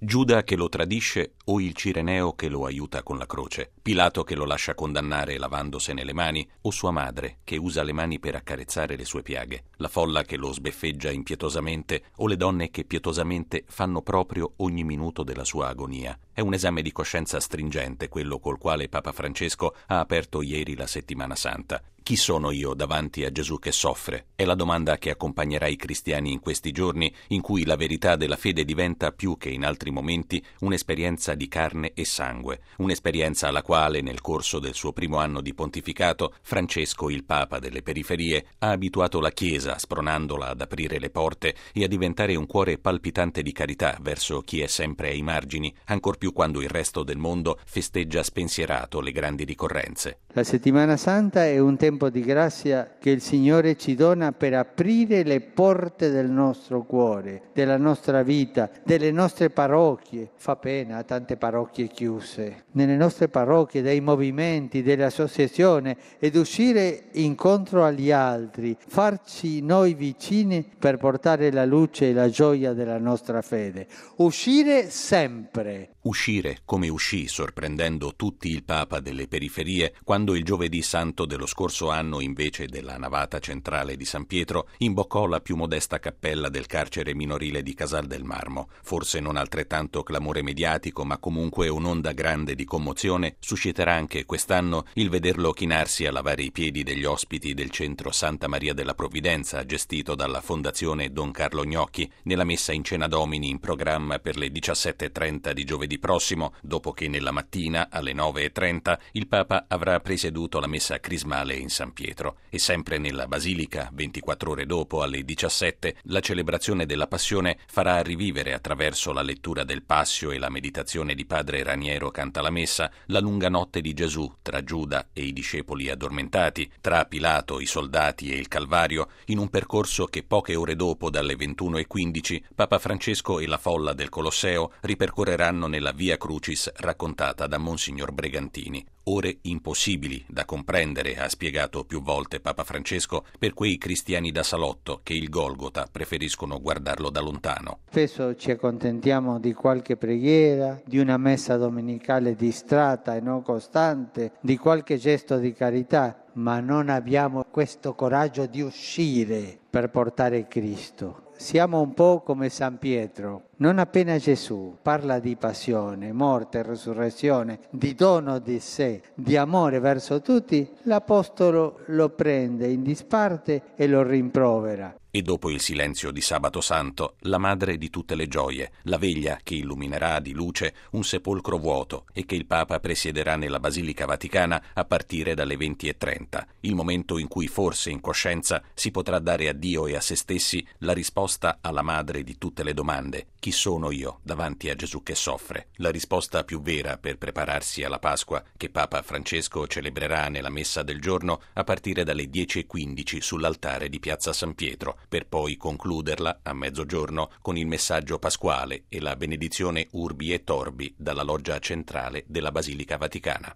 Giuda che lo tradisce o il Cireneo che lo aiuta con la croce? Pilato che lo lascia condannare lavandosene le mani o sua madre che usa le mani per accarezzare le sue piaghe? La folla che lo sbeffeggia impietosamente o le donne che pietosamente fanno proprio ogni minuto della sua agonia? È un esame di coscienza stringente quello col quale Papa Francesco ha aperto ieri la Settimana Santa. Chi sono io davanti a Gesù che soffre? È la domanda che accompagnerà i cristiani in questi giorni in cui la verità della fede diventa più che in altri momenti un'esperienza di carne e sangue, un'esperienza alla quale nel corso del suo primo anno di pontificato Francesco, il Papa delle periferie, ha abituato la Chiesa, spronandola ad aprire le porte e a diventare un cuore palpitante di carità verso chi è sempre ai margini, ancor più quando il resto del mondo festeggia spensierato le grandi ricorrenze. La Settimana Santa è un tempo di grazia che il Signore ci dona per aprire le porte del nostro cuore, della nostra vita, delle nostre parrocchie. Fa pena a tante parrocchie chiuse. Nelle nostre parrocchie, dei movimenti, delle associazioni, ed uscire incontro agli altri, farci noi vicini per portare la luce e la gioia della nostra fede. Uscire sempre. Uscire come uscì, sorprendendo tutti il Papa delle periferie, quando il giovedì santo dello scorso anno, invece della navata centrale di San Pietro, imboccò la più modesta cappella del carcere minorile di Casal del Marmo. Forse non altrettanto clamore mediatico, ma comunque un'onda grande di commozione susciterà anche quest'anno il vederlo chinarsi a lavare i piedi degli ospiti del centro Santa Maria della Provvidenza, gestito dalla Fondazione Don Carlo Gnocchi, nella messa in Cena Domini in programma per le 17:30 di giovedì prossimo, dopo che nella mattina alle 9:30 il Papa avrà presieduto la messa crismale in San Pietro e sempre nella Basilica, 24 ore dopo alle 17, la celebrazione della Passione farà rivivere attraverso la lettura del Passio e la meditazione di Padre Raniero Cantalamessa la lunga notte di Gesù tra Giuda e i discepoli addormentati, tra Pilato, i soldati e il Calvario, in un percorso che poche ore dopo, dalle 21:15, Papa Francesco e la folla del Colosseo ripercorreranno nella Via Crucis raccontata da Monsignor Bregantini. Ore impossibili da comprendere, ha spiegato più volte Papa Francesco, per quei cristiani da salotto che il Golgota preferiscono guardarlo da lontano. Spesso ci accontentiamo di qualche preghiera, di una messa domenicale distratta e non costante, di qualche gesto di carità, ma non abbiamo questo coraggio di uscire per portare Cristo. Siamo un po' come San Pietro. Non appena Gesù parla di passione, morte e resurrezione, di dono di sé, di amore verso tutti, l'Apostolo lo prende in disparte e lo rimprovera. E dopo il silenzio di Sabato Santo, la madre di tutte le gioie, la veglia che illuminerà di luce un sepolcro vuoto e che il Papa presiederà nella Basilica Vaticana a partire dalle 20:30, il momento in cui forse in coscienza si potrà dare a Dio e a se stessi la risposta alla madre di tutte le domande: chi sono io davanti a Gesù che soffre? La risposta più vera per prepararsi alla Pasqua che Papa Francesco celebrerà nella messa del giorno a partire dalle 10:15 sull'altare di Piazza San Pietro, per poi concluderla a mezzogiorno con il messaggio pasquale e la benedizione Urbi et Orbi dalla loggia centrale della Basilica Vaticana.